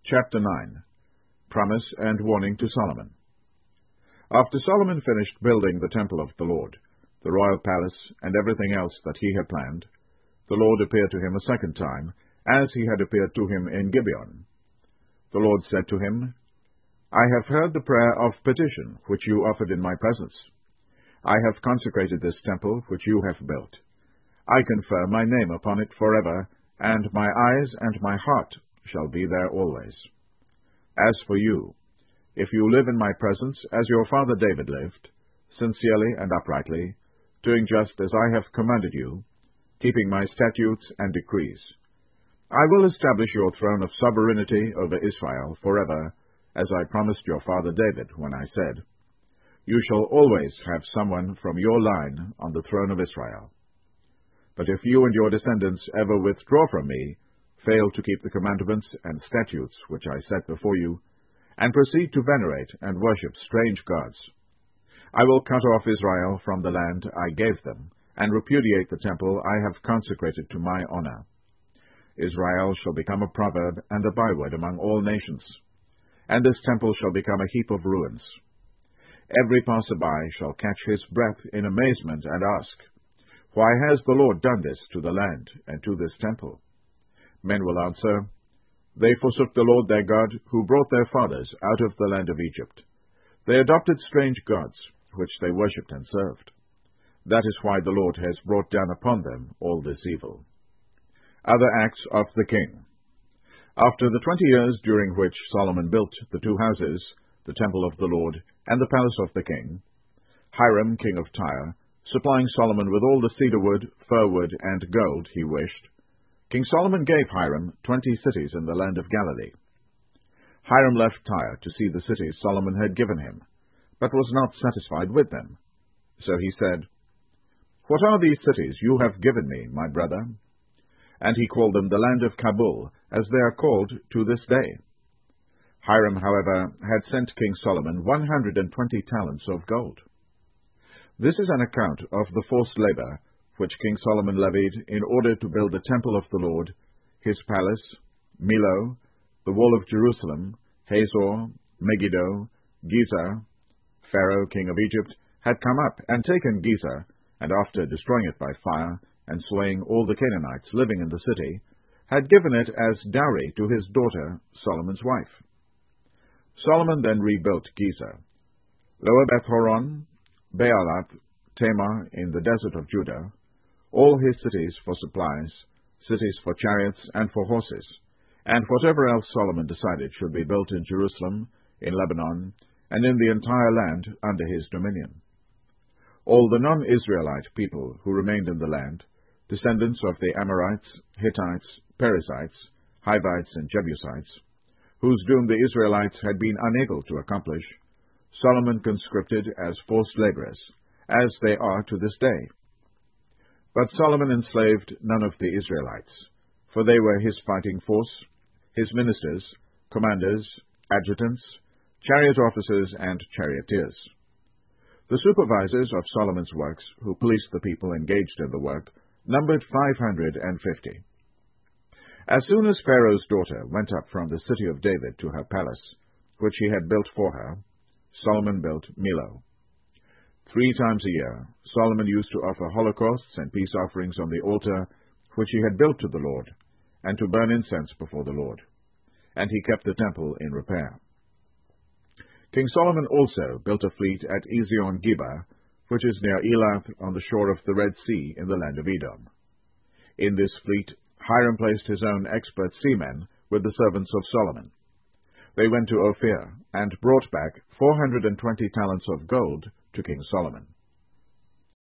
Chapter 9. Promise and Warning to Solomon. After Solomon finished building the temple of the Lord, the royal palace, and everything else that he had planned, the Lord appeared to him a second time, as he had appeared to him in Gibeon. The Lord said to him, I have heard the prayer of petition which you offered in my presence. I have consecrated this temple which you have built. I confer my name upon it forever, and my eyes and my heart shall be there always. As for you, if you live in my presence as your father David lived, sincerely and uprightly, doing just as I have commanded you, keeping my statutes and decrees, I will establish your throne of sovereignty over Israel forever, as I promised your father David when I said, You shall always have someone from your line on the throne of Israel. But if you and your descendants ever withdraw from me, fail to keep the commandments and statutes which I set before you, and proceed to venerate and worship strange gods, I will cut off Israel from the land I gave them, and repudiate the temple I have consecrated to my honor. Israel shall become a proverb and a byword among all nations, and this temple shall become a heap of ruins. Every passer-by shall catch his breath in amazement and ask, Why has the Lord done this to the land and to this temple? Men will answer, They forsook the Lord their God, who brought their fathers out of the land of Egypt. They adopted strange gods, which they worshipped and served. That is why the Lord has brought down upon them all this evil. Other acts of the king. After the 20 years during which Solomon built the two houses, the temple of the Lord, and the palace of the king, Hiram, king of Tyre, supplying Solomon with all the cedar wood, fir wood, and gold he wished, King Solomon gave Hiram 20 cities in the land of Galilee. Hiram left Tyre to see the cities Solomon had given him, but was not satisfied with them. So he said, What are these cities you have given me, my brother? And he called them the land of Kabul, as they are called to this day. Hiram, however, had sent King Solomon 120 talents of gold. This is an account of the forced labor which King Solomon levied in order to build the temple of the Lord, his palace, Millo, the wall of Jerusalem, Hazor, Megiddo, Gezer. Pharaoh, king of Egypt, had come up and taken Gezer, and after destroying it by fire and slaying all the Canaanites living in the city, had given it as dowry to his daughter, Solomon's wife. Solomon then rebuilt Gezer, Lower Beth-horon, Baalath, Tamar in the desert of Judah, all his cities for supplies, cities for chariots and for horses, and whatever else Solomon decided should be built in Jerusalem, in Lebanon, and in the entire land under his dominion. All the non-Israelite people who remained in the land, descendants of the Amorites, Hittites, Perizzites, Hivites, and Jebusites, whose doom the Israelites had been unable to accomplish, Solomon conscripted as forced laborers, as they are to this day. But Solomon enslaved none of the Israelites, for they were his fighting force, his ministers, commanders, adjutants, chariot officers, and charioteers. The supervisors of Solomon's works, who policed the people engaged in the work, numbered 550. As soon as Pharaoh's daughter went up from the city of David to her palace, which he had built for her, Solomon built Millo. 3 times a year, Solomon used to offer holocausts and peace offerings on the altar which he had built to the Lord, and to burn incense before the Lord. And he kept the temple in repair. King Solomon also built a fleet at Ezion-Geber, which is near Elath on the shore of the Red Sea in the land of Edom. In this fleet, Hiram placed his own expert seamen with the servants of Solomon. They went to Ophir and brought back 420 talents of gold to King Solomon.